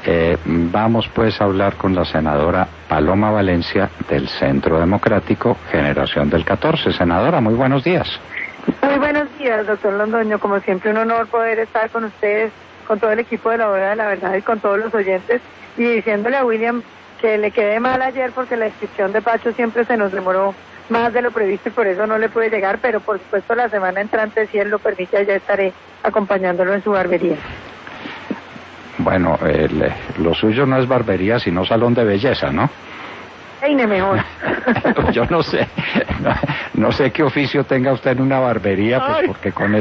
Vamos pues a hablar con la senadora Paloma Valencia del Centro Democrático Generación del 14. Senadora, muy buenos días. Muy buenos días, doctor Londoño. Como siempre, un honor poder estar con ustedes, con todo el equipo de la Hora de la Verdad y con todos los oyentes, y diciéndole a William que le quedé mal ayer porque la inscripción de Pacho siempre se nos demoró más de lo previsto y por eso no le pude llegar, pero por supuesto la semana entrante, si él lo permite, ya estaré acompañándolo en su barbería. Bueno, lo suyo no es barbería, sino salón de belleza, ¿no? Peine mejor. Yo no sé qué oficio tenga usted en una barbería, pues porque con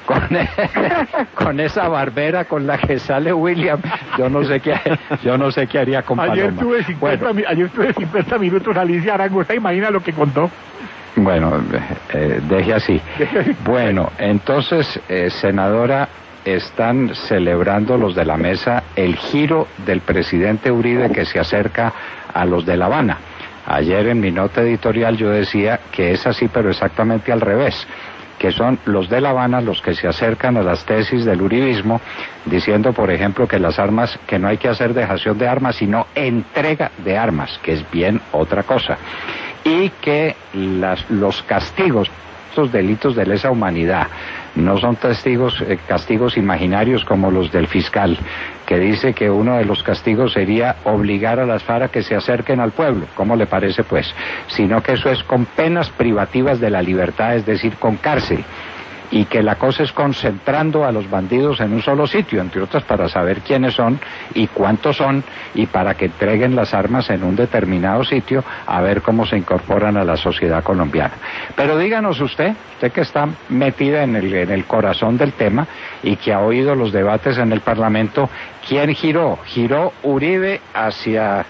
esa barbera con la que sale William, yo no sé qué haría con Paloma. Ayer tuve 50 minutos Alicia Arango, ¿usted imagina lo que contó? Bueno, deje así. Bueno, entonces, senadora, están celebrando los de la mesa el giro del presidente Uribe que se acerca a los de La Habana. Ayer en mi nota editorial yo decía que es así, pero exactamente al revés, que son los de La Habana los que se acercan a las tesis del uribismo, diciendo, por ejemplo, que las armas, que no hay que hacer dejación de armas, sino entrega de armas, que es bien otra cosa, y que los castigos, estos delitos de lesa humanidad, no son castigos imaginarios como los del fiscal, que dice que uno de los castigos sería obligar a las FARC a que se acerquen al pueblo. ¿Cómo le parece, pues? Sino que eso es con penas privativas de la libertad, es decir, con cárcel. Y que la cosa es concentrando a los bandidos en un solo sitio, entre otras para saber quiénes son y cuántos son, y para que entreguen las armas en un determinado sitio, a ver cómo se incorporan a la sociedad colombiana. Pero díganos usted que está metida en el corazón del tema y que ha oído los debates en el Parlamento, ¿quién giró? ¿Giró Uribe hacia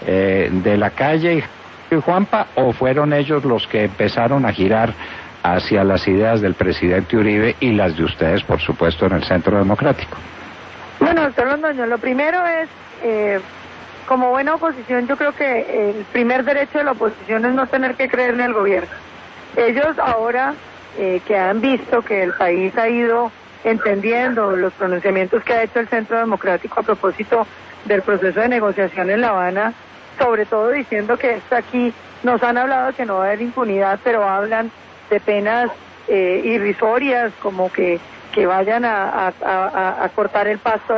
de la calle y Juanpa, o fueron ellos los que empezaron a girar hacia las ideas del presidente Uribe y las de ustedes, por supuesto, en el Centro Democrático? Bueno, doctor Londoño, lo primero es, como buena oposición, yo creo que el primer derecho de la oposición es no tener que creerle al gobierno. Ellos ahora que han visto que el país ha ido entendiendo los pronunciamientos que ha hecho el Centro Democrático a propósito del proceso de negociación en La Habana, sobre todo diciendo que esto aquí, nos han hablado que no va a haber impunidad, pero hablan de penas irrisorias, como que vayan a cortar el pasto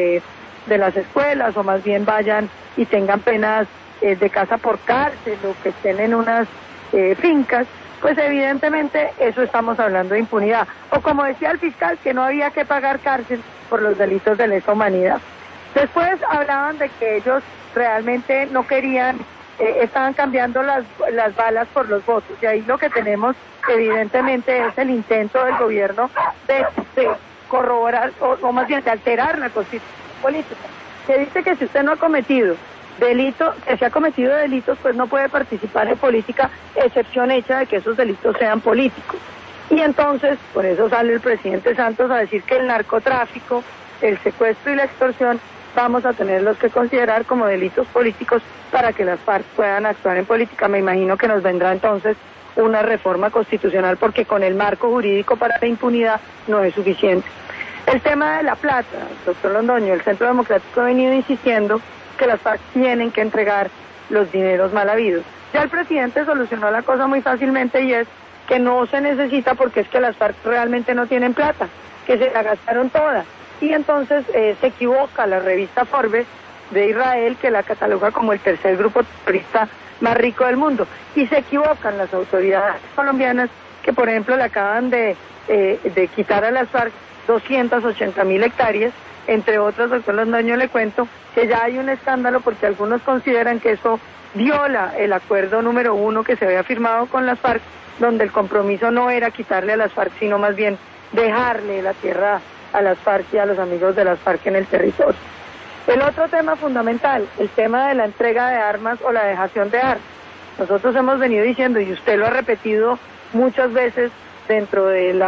de las escuelas, o más bien vayan y tengan penas de casa por cárcel, o que estén en unas fincas, pues evidentemente eso estamos hablando de impunidad. O como decía el fiscal, que no había que pagar cárcel por los delitos de lesa humanidad. Después hablaban de que ellos realmente no querían, estaban cambiando las balas por los votos, y ahí lo que tenemos evidentemente es el intento del gobierno de corroborar, o más bien de alterar la constitución política, que dice que si usted no ha cometido delito, que se ha cometido delitos, pues no puede participar en política, excepción hecha de que esos delitos sean políticos. Y entonces, por eso sale el presidente Santos a decir que el narcotráfico, el secuestro y la extorsión vamos a tenerlos que considerar como delitos políticos para que las FARC puedan actuar en política. Me imagino que nos vendrá entonces una reforma constitucional, porque con el marco jurídico para la impunidad no es suficiente. El tema de la plata, doctor Londoño, el Centro Democrático ha venido insistiendo que las FARC tienen que entregar los dineros mal habidos. Ya el presidente solucionó la cosa muy fácilmente, y es que no se necesita, porque es que las FARC realmente no tienen plata, que se la gastaron toda. Y entonces se equivoca la revista Forbes de Israel, que la cataloga como el tercer grupo terrorista más rico del mundo, y se equivocan las autoridades colombianas, que por ejemplo le acaban de quitar a las FARC 280.000 hectáreas, entre otras. Doctor Londoño, le cuento que ya hay un escándalo porque algunos consideran que eso viola el acuerdo número 1 que se había firmado con las FARC, donde el compromiso no era quitarle a las FARC, sino más bien dejarle la tierra a las FARC y a los amigos de las FARC en el territorio. El otro tema fundamental, el tema de la entrega de armas o la dejación de armas. Nosotros hemos venido diciendo, y usted lo ha repetido muchas veces dentro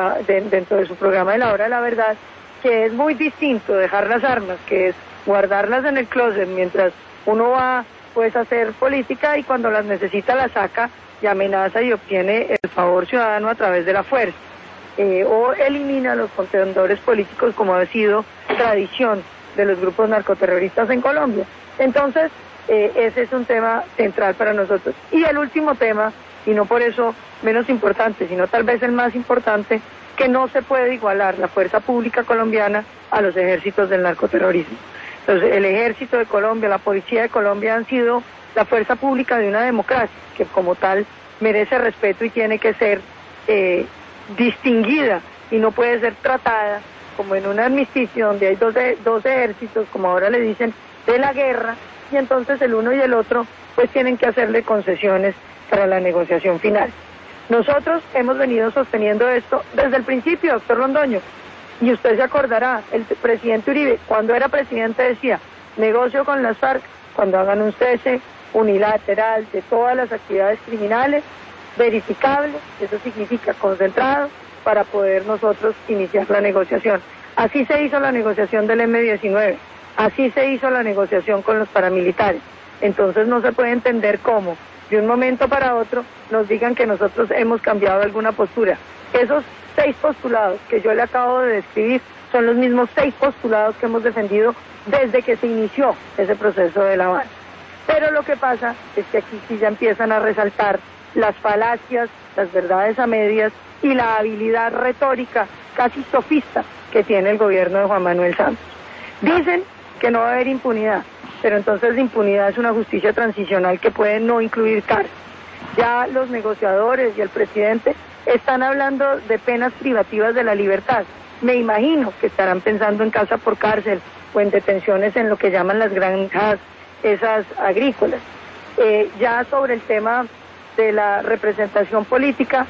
de su programa de La Hora de la Verdad, que es muy distinto dejar las armas, que es guardarlas en el closet mientras uno va pues a hacer política, y cuando las necesita las saca y amenaza y obtiene el favor ciudadano a través de la fuerza. O elimina a los contendores políticos, como ha sido tradición de los grupos narcoterroristas en Colombia. Entonces, ese es un tema central para nosotros. Y el último tema, y no por eso menos importante, sino tal vez el más importante, que no se puede igualar la fuerza pública colombiana a los ejércitos del narcoterrorismo. Entonces, el ejército de Colombia, la policía de Colombia han sido la fuerza pública de una democracia, que como tal merece respeto y tiene que ser distinguida y no puede ser tratada como en un armisticio donde hay dos ejércitos, como ahora le dicen, de la guerra, y entonces el uno y el otro pues tienen que hacerle concesiones para la negociación final. Nosotros hemos venido sosteniendo esto desde el principio, doctor Londoño, y usted se acordará, el presidente Uribe, cuando era presidente, decía, negocio con las FARC cuando hagan un cese unilateral de todas las actividades criminales, verificable, eso significa concentrado, para poder nosotros iniciar la negociación. Así se hizo la negociación del M-19, así se hizo la negociación con los paramilitares. Entonces no se puede entender cómo de un momento para otro nos digan que nosotros hemos cambiado alguna postura. Esos 6 postulados que yo le acabo de describir son los mismos 6 postulados que hemos defendido desde que se inició ese proceso de La Habana. Pero lo que pasa es que aquí sí ya empiezan a resaltar las falacias, las verdades a medias y la habilidad retórica casi sofista que tiene el gobierno de Juan Manuel Santos. Dicen que no va a haber impunidad, pero entonces la impunidad es una justicia transicional que puede no incluir cárcel. Ya los negociadores y el presidente están hablando de penas privativas de la libertad. Me imagino que estarán pensando en casa por cárcel o en detenciones en lo que llaman las granjas esas agrícolas. Ya sobre el tema de la representación política,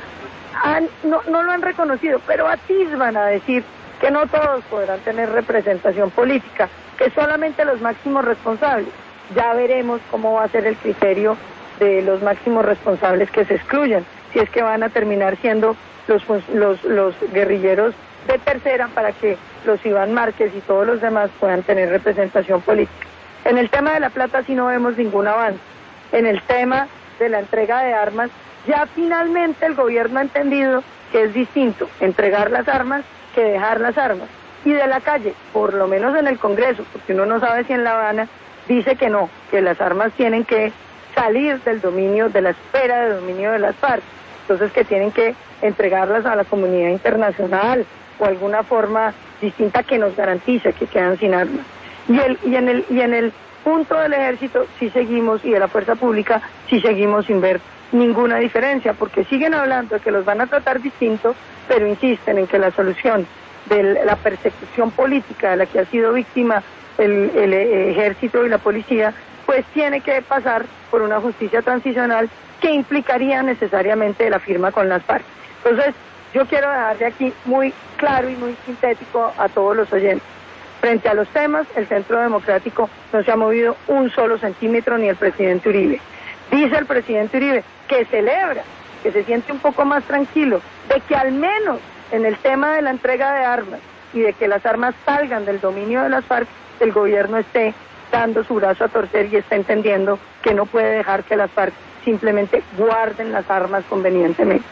no lo han reconocido, pero atisban a decir que no todos podrán tener representación política, que solamente los máximos responsables. Ya veremos cómo va a ser el criterio de los máximos responsables que se excluyan, si es que van a terminar siendo los guerrilleros de tercera para que los Iván Márquez y todos los demás puedan tener representación política. En el tema de la plata sí no vemos ningún avance. En el tema de la entrega de armas, ya finalmente el gobierno ha entendido que es distinto entregar las armas que dejar las armas. Y de la calle, por lo menos en el Congreso, porque uno no sabe si en La Habana, dice que no, que las armas tienen que salir del dominio, de la esfera de dominio de las FARC. Entonces que tienen que entregarlas a la comunidad internacional o alguna forma distinta que nos garantice que quedan sin armas. Y en el punto del ejército sí seguimos, y de la fuerza pública sí seguimos sin ver ninguna diferencia, porque siguen hablando de que los van a tratar distinto, pero insisten en que la solución de la persecución política de la que ha sido víctima el ejército y la policía, pues tiene que pasar por una justicia transicional que implicaría necesariamente la firma con las FARC. Entonces, yo quiero dejar de aquí muy claro y muy sintético a todos los oyentes. Frente a los temas, el Centro Democrático no se ha movido un solo centímetro, ni el presidente Uribe. Dice el presidente Uribe que celebra, que se siente un poco más tranquilo, de que al menos en el tema de la entrega de armas y de que las armas salgan del dominio de las FARC, el gobierno esté dando su brazo a torcer y está entendiendo que no puede dejar que las FARC simplemente guarden las armas convenientemente.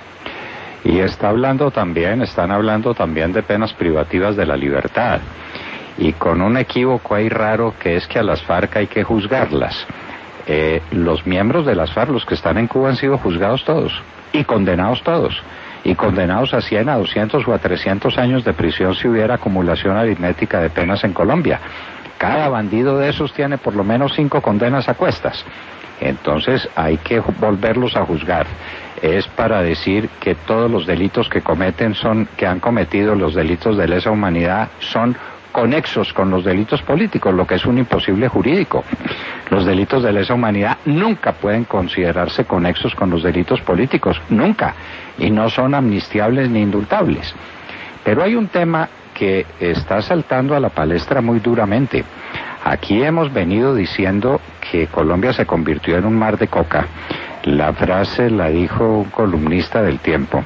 Y están hablando también de penas privativas de la libertad, y con un equívoco ahí raro, que es que a las FARC hay que juzgarlas. Los miembros de las FARC, los que están en Cuba, han sido juzgados todos, y condenados todos, y condenados a 100, a 200 o a 300 años de prisión si hubiera acumulación aritmética de penas en Colombia. Cada bandido de esos tiene por lo menos 5 condenas a cuestas. Entonces hay que volverlos a juzgar. Es para decir que todos los delitos que han cometido los delitos de lesa humanidad son conexos con los delitos políticos, lo que es un imposible jurídico. Los delitos de lesa humanidad nunca pueden considerarse conexos con los delitos políticos, nunca, y no son amnistiables ni indultables. Pero hay un tema que está saltando a la palestra muy duramente. Aquí hemos venido diciendo que Colombia se convirtió en un mar de coca. La frase la dijo un columnista del Tiempo.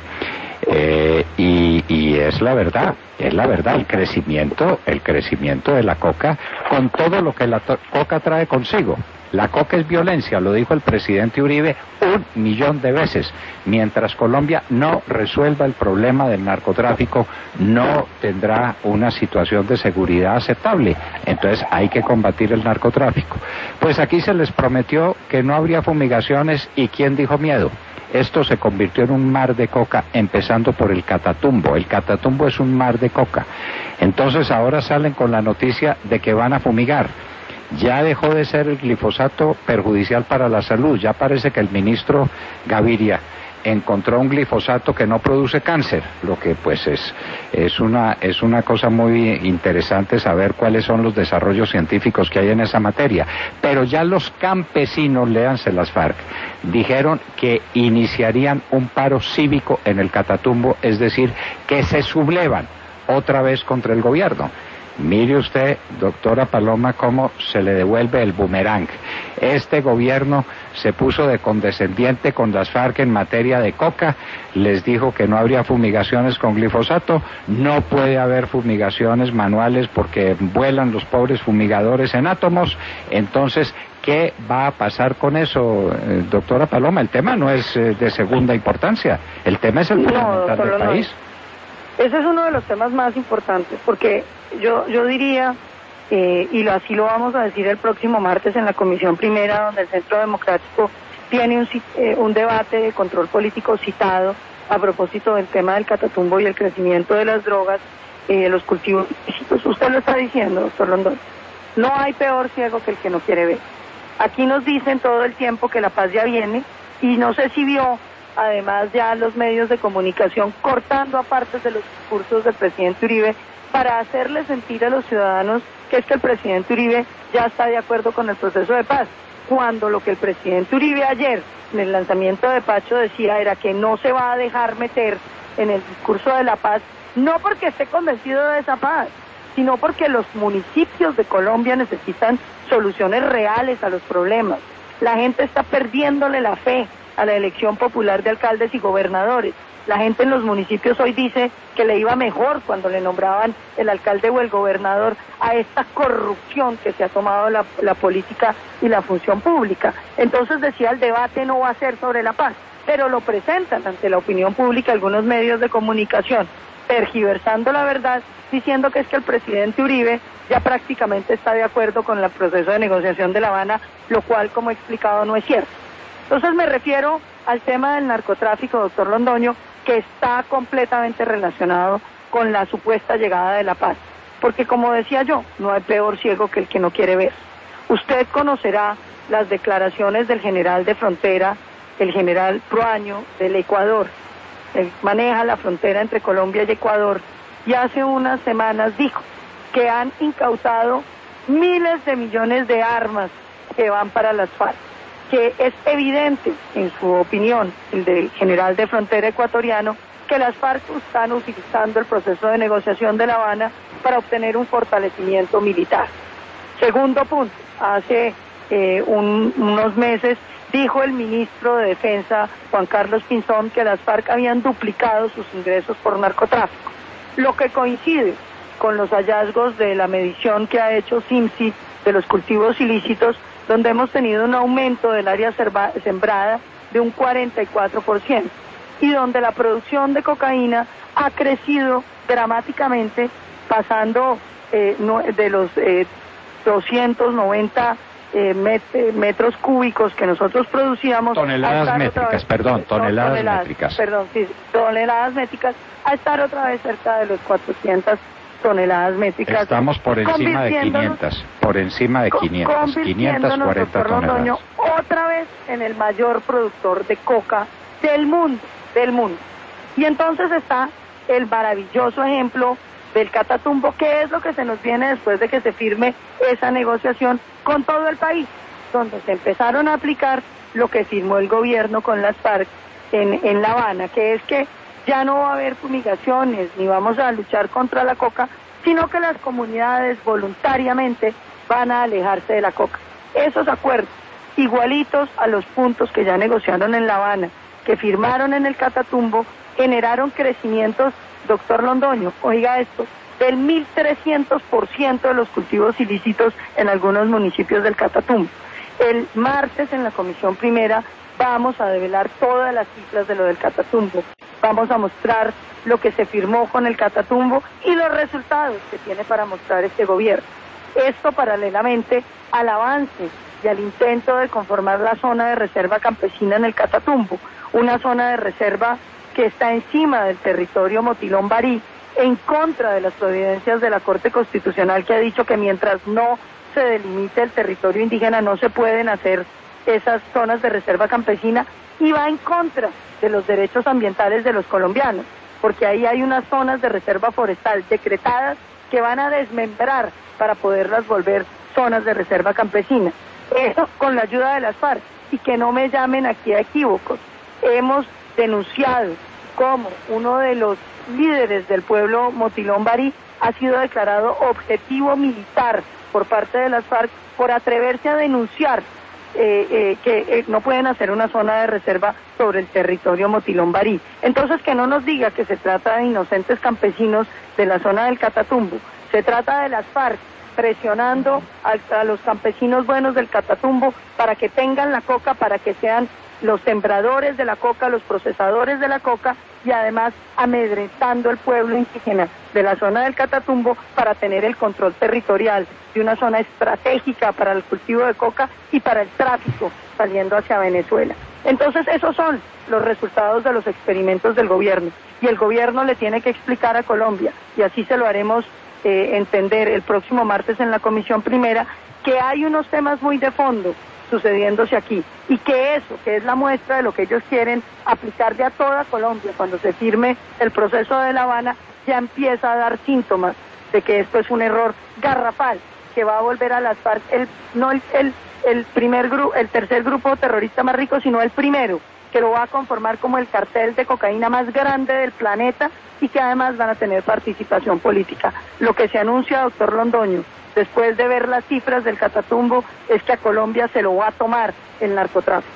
Y es la verdad, el crecimiento de la coca, con todo lo que la coca trae consigo, La coca es violencia, lo dijo el presidente Uribe 1.000.000 de veces. Mientras Colombia no resuelva el problema del narcotráfico, no tendrá una situación de seguridad aceptable. Entonces hay que combatir el narcotráfico. Pues aquí se les prometió que no habría fumigaciones, y ¿quién dijo miedo? Esto se convirtió en un mar de coca, empezando por el Catatumbo. El Catatumbo es un mar de coca. Entonces ahora salen con la noticia de que van a fumigar. Ya dejó de ser el glifosato perjudicial para la salud. Ya parece que el ministro Gaviria encontró un glifosato que no produce cáncer, lo que pues es una cosa muy interesante saber cuáles son los desarrollos científicos que hay en esa materia. Pero ya los campesinos, léanse las FARC, dijeron que iniciarían un paro cívico en el Catatumbo, es decir, que se sublevan otra vez contra el gobierno. Mire usted, doctora Paloma, cómo se le devuelve el boomerang. Este gobierno se puso de condescendiente con las FARC en materia de coca, les dijo que no habría fumigaciones con glifosato, no puede haber fumigaciones manuales porque vuelan los pobres fumigadores en átomos. Entonces, ¿qué va a pasar con eso, doctora Paloma? El tema no es de segunda importancia, el tema es el fundamental del país. Ese es uno de los temas más importantes, porque yo diría, así lo vamos a decir el próximo martes en la Comisión Primera, donde el Centro Democrático tiene un debate de control político citado a propósito del tema del Catatumbo y el crecimiento de las drogas, los cultivos ilícitos. Usted lo está diciendo, doctor Londoño, no hay peor ciego que el que no quiere ver. Aquí nos dicen todo el tiempo que la paz ya viene, y no sé si vio, además, ya los medios de comunicación cortando aparte de los discursos del presidente Uribe para hacerle sentir a los ciudadanos que es que el presidente Uribe ya está de acuerdo con el proceso de paz, cuando lo que el presidente Uribe ayer en el lanzamiento de Pacho decía era que no se va a dejar meter en el discurso de la paz, no porque esté convencido de esa paz, sino porque los municipios de Colombia necesitan soluciones reales a los problemas. La gente está perdiéndole la fe a la elección popular de alcaldes y gobernadores. La gente en los municipios hoy dice que le iba mejor cuando le nombraban el alcalde o el gobernador a esta corrupción que se ha tomado la política y la función pública. Entonces decía, el debate no va a ser sobre la paz, pero lo presentan ante la opinión pública algunos medios de comunicación, tergiversando la verdad, diciendo que es que el presidente Uribe ya prácticamente está de acuerdo con el proceso de negociación de La Habana, lo cual, como he explicado, no es cierto. Entonces me refiero al tema del narcotráfico, doctor Londoño, que está completamente relacionado con la supuesta llegada de la paz. Porque, como decía yo, no hay peor ciego que el que no quiere ver. Usted conocerá las declaraciones del general de frontera, el general Proaño, del Ecuador. Él maneja la frontera entre Colombia y Ecuador, y hace unas semanas dijo que han incautado miles de millones de armas que van para las FARC. Que es evidente, en su opinión, el del general de frontera ecuatoriano, que las FARC están utilizando el proceso de negociación de La Habana para obtener un fortalecimiento militar. Segundo punto, hace unos meses dijo el ministro de Defensa, Juan Carlos Pinzón, que las FARC habían duplicado sus ingresos por narcotráfico, lo que coincide con los hallazgos de la medición que ha hecho CIMSI de los cultivos ilícitos, donde hemos tenido un aumento del área sembrada de un 44%, y donde la producción de cocaína ha crecido dramáticamente, pasando de los 290 metros cúbicos que nosotros producíamos... Toneladas métricas, toneladas métricas, a estar otra vez cerca de los 400 toneladas métricas. Estamos por encima de 500, 540 toneladas. Otra vez en el mayor productor de coca del mundo. Y entonces está el maravilloso ejemplo del Catatumbo, que es lo que se nos viene después de que se firme esa negociación con todo el país, donde se empezaron a aplicar lo que firmó el gobierno con las FARC en La Habana, que es que ya no va a haber fumigaciones, ni vamos a luchar contra la coca, sino que las comunidades voluntariamente van a alejarse de la coca. Esos acuerdos, igualitos a los puntos que ya negociaron en La Habana, que firmaron en el Catatumbo, generaron crecimientos, doctor Londoño, oiga esto, del 1.300% de los cultivos ilícitos en algunos municipios del Catatumbo. El martes en la Comisión Primera vamos a develar todas las cifras de lo del Catatumbo. Vamos a mostrar lo que se firmó con el Catatumbo y los resultados que tiene para mostrar este gobierno. Esto paralelamente al avance y al intento de conformar la zona de reserva campesina en el Catatumbo, una zona de reserva que está encima del territorio Motilón Barí, en contra de las providencias de la Corte Constitucional, que ha dicho que mientras no se delimite el territorio indígena no se pueden hacer esas zonas de reserva campesina, y va en contra de los derechos ambientales de los colombianos, porque ahí hay unas zonas de reserva forestal decretadas que van a desmembrar para poderlas volver zonas de reserva campesina. Eso con la ayuda de las FARC, y que no me llamen aquí a equívocos. Hemos denunciado cómo uno de los líderes del pueblo Motilón Barí ha sido declarado objetivo militar por parte de las FARC por atreverse a denunciar que no pueden hacer una zona de reserva sobre el territorio Motilón Barí. Entonces, que no nos diga que se trata de inocentes campesinos de la zona del Catatumbo. Se trata de las FARC presionando a los campesinos buenos del Catatumbo para que tengan la coca, para que sean los sembradores de la coca, los procesadores de la coca, y además amedrentando al pueblo indígena de la zona del Catatumbo para tener el control territorial de una zona estratégica para el cultivo de coca y para el tráfico saliendo hacia Venezuela. Entonces esos son los resultados de los experimentos del gobierno, y el gobierno le tiene que explicar a Colombia, y así se lo haremos entender el próximo martes en la Comisión Primera, que hay unos temas muy de fondo sucediéndose aquí, y que eso, que es la muestra de lo que ellos quieren aplicar de a toda Colombia cuando se firme el proceso de La Habana, ya empieza a dar síntomas de que esto es un error garrafal que va a volver a las FARC no el tercer grupo terrorista más rico, sino el primero, que lo va a conformar como el cartel de cocaína más grande del planeta, y que además van a tener participación política. Lo que se anuncia, doctor Londoño, después de ver las cifras del Catatumbo, es que a Colombia se lo va a tomar el narcotráfico.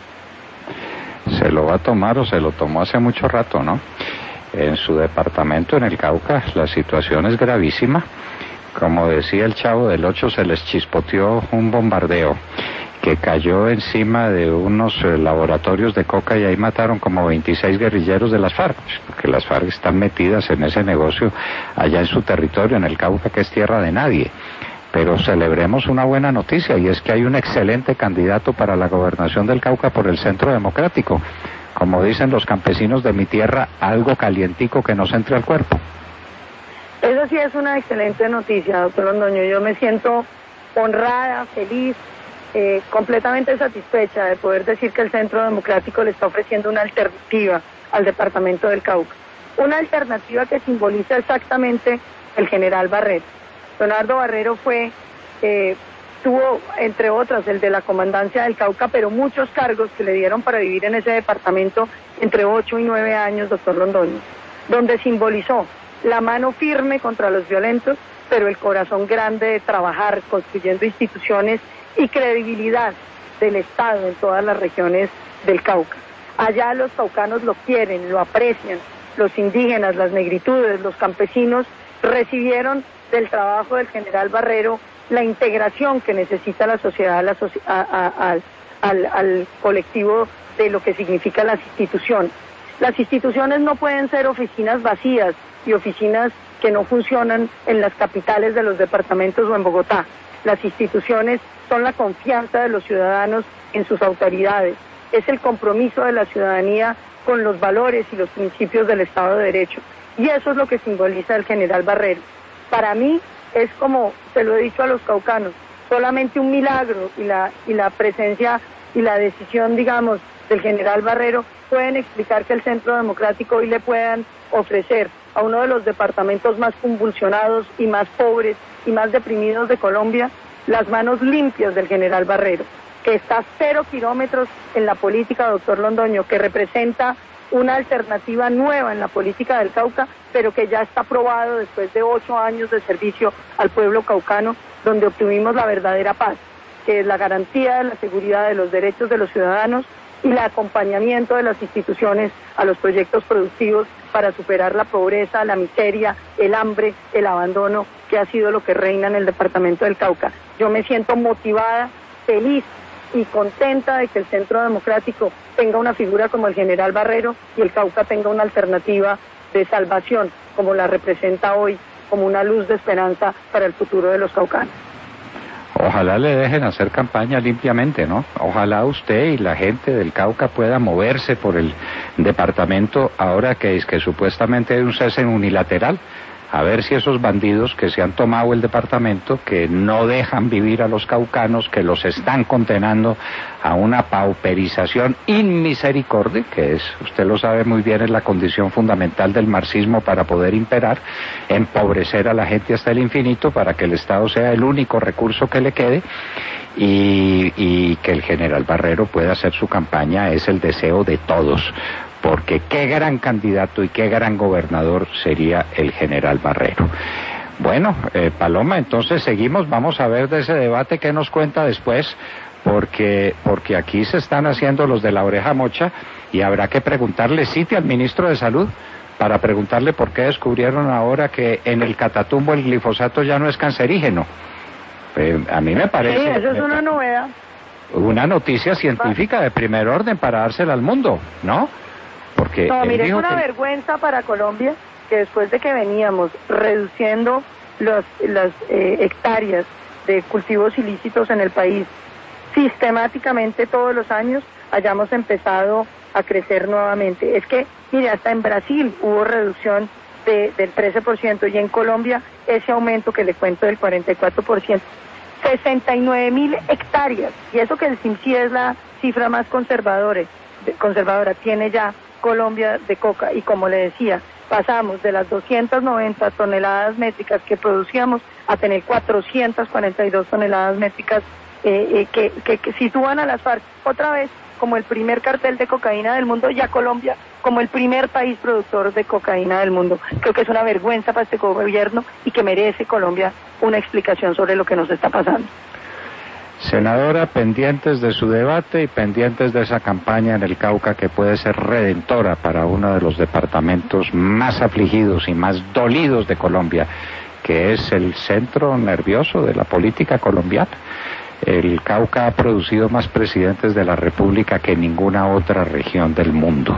Se lo va a tomar, o se lo tomó hace mucho rato, ¿no? En su departamento, en el Cauca, la situación es gravísima. Como decía el Chavo del Ocho, se les chispoteó un bombardeo que cayó encima de unos laboratorios de coca, y ahí mataron como 26 guerrilleros de las FARC, porque las FARC están metidas en ese negocio allá en su territorio, en el Cauca, que es tierra de nadie. Pero celebremos una buena noticia, y es que hay un excelente candidato para la gobernación del Cauca por el Centro Democrático. Como dicen los campesinos de mi tierra, algo calientico que nos entre al cuerpo. Eso sí es una excelente noticia, doctor Londoño. Yo me siento honrada, feliz, completamente satisfecha de poder decir que el Centro Democrático le está ofreciendo una alternativa al departamento del Cauca. Una alternativa que simboliza exactamente el general Barrero. Leonardo Barrero tuvo, entre otras, el de la comandancia del Cauca, pero muchos cargos que le dieron para vivir en ese departamento entre 8 y 9 años, doctor Londoño, donde simbolizó la mano firme contra los violentos, pero el corazón grande de trabajar construyendo instituciones y credibilidad del Estado en todas las regiones del Cauca. Allá los caucanos lo quieren, lo aprecian, los indígenas, las negritudes, los campesinos recibieron del trabajo del general Barrero la integración que necesita la sociedad al colectivo de lo que significan las instituciones. Las instituciones no pueden ser oficinas vacías y oficinas que no funcionan en las capitales de los departamentos o en Bogotá. Las instituciones son la confianza de los ciudadanos en sus autoridades, es el compromiso de la ciudadanía con los valores y los principios del Estado de Derecho. Y eso es lo que simboliza el general Barrero. Para mí es, como se lo he dicho a los caucanos, solamente un milagro, y la presencia y la decisión, digamos, del general Barrero pueden explicar que el Centro Democrático hoy le puedan ofrecer a uno de los departamentos más convulsionados y más pobres y más deprimidos de Colombia las manos limpias del general Barrero, que está a 0 kilómetros en la política, doctor Londoño, que representa una alternativa nueva en la política del Cauca, pero que ya está probado después de 8 años de servicio al pueblo caucano, donde obtuvimos la verdadera paz, que es la garantía de la seguridad de los derechos de los ciudadanos y el acompañamiento de las instituciones a los proyectos productivos para superar la pobreza, la miseria, el hambre, el abandono, que ha sido lo que reina en el departamento del Cauca. Yo me siento motivada, feliz y contenta de que el Centro Democrático tenga una figura como el general Barrero y el Cauca tenga una alternativa de salvación, como la representa hoy, como una luz de esperanza para el futuro de los caucanos. Ojalá le dejen hacer campaña limpiamente, ¿no? Ojalá usted y la gente del Cauca pueda moverse por el departamento ahora que es que supuestamente hay un cese unilateral. A ver si esos bandidos que se han tomado el departamento, que no dejan vivir a los caucanos, que los están condenando a una pauperización inmisericordia, que es, usted lo sabe muy bien, es la condición fundamental del marxismo para poder imperar, empobrecer a la gente hasta el infinito para que el Estado sea el único recurso que le quede y que el general Barrero pueda hacer su campaña, es el deseo de todos. Porque qué gran candidato y qué gran gobernador sería el general Barrero. Bueno, Paloma, entonces seguimos, vamos a ver de ese debate qué nos cuenta después, porque aquí se están haciendo los de la oreja mocha y habrá que preguntarle sitio al ministro de Salud para preguntarle por qué descubrieron ahora que en el Catatumbo el glifosato ya no es cancerígeno. A mí me parece... Sí, eso es una novedad. Una noticia científica de primer orden para dársela al mundo, ¿no? Porque no, mire, es una vergüenza para Colombia que después de que veníamos reduciendo las hectáreas de cultivos ilícitos en el país sistemáticamente todos los años, hayamos empezado a crecer nuevamente. Es que, mire, hasta en Brasil hubo reducción del 13% y en Colombia ese aumento que le cuento del 44%. 69.000 hectáreas, y eso que el CIMSI es la cifra más conservadora, tiene ya Colombia de coca, y como le decía, pasamos de las 290 toneladas métricas que producíamos a tener 442 toneladas métricas que sitúan a las FARC otra vez como el primer cartel de cocaína del mundo y a Colombia como el primer país productor de cocaína del mundo. Creo que es una vergüenza para este gobierno y que merece Colombia una explicación sobre lo que nos está pasando. Senadora, pendientes de su debate y pendientes de esa campaña en el Cauca que puede ser redentora para uno de los departamentos más afligidos y más dolidos de Colombia, que es el centro nervioso de la política colombiana. El Cauca ha producido más presidentes de la República que ninguna otra región del mundo.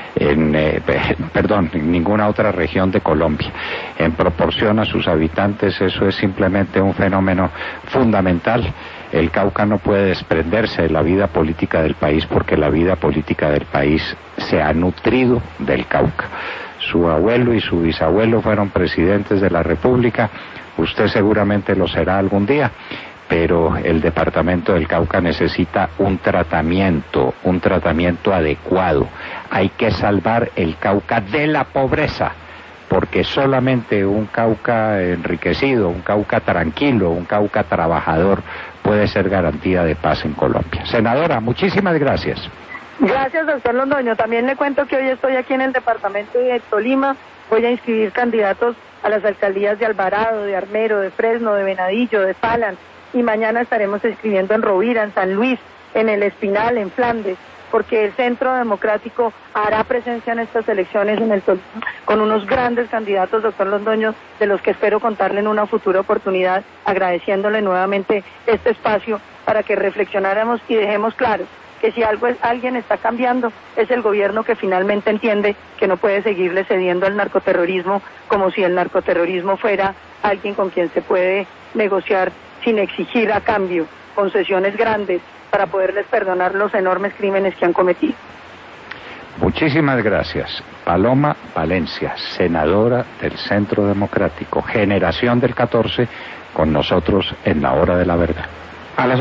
Ninguna otra región de Colombia. En proporción a sus habitantes, eso es simplemente un fenómeno fundamental. El Cauca no puede desprenderse de la vida política del país porque la vida política del país se ha nutrido del Cauca. Su abuelo y su bisabuelo fueron presidentes de la República, usted seguramente lo será algún día, pero el departamento del Cauca necesita un tratamiento adecuado. Hay que salvar el Cauca de la pobreza, porque solamente un Cauca enriquecido, un Cauca tranquilo, un Cauca trabajador puede ser garantía de paz en Colombia. Senadora, muchísimas gracias. Gracias, doctor Londoño. También le cuento que hoy estoy aquí en el departamento de Tolima. Voy a inscribir candidatos a las alcaldías de Alvarado, de Armero, de Fresno, de Venadillo, de Palan. Y mañana estaremos inscribiendo en Rovira, en San Luis, en El Espinal, en Flandes, porque el Centro Democrático hará presencia en estas elecciones en el Tolima con unos grandes candidatos, doctor Londoño, de los que espero contarle en una futura oportunidad, agradeciéndole nuevamente este espacio para que reflexionáramos y dejemos claro que si alguien está cambiando es el gobierno, que finalmente entiende que no puede seguirle cediendo al narcoterrorismo como si el narcoterrorismo fuera alguien con quien se puede negociar sin exigir a cambio concesiones grandes para poderles perdonar los enormes crímenes que han cometido. Muchísimas gracias. Paloma Valencia, senadora del Centro Democrático, generación del 14, con nosotros en La Hora de la Verdad.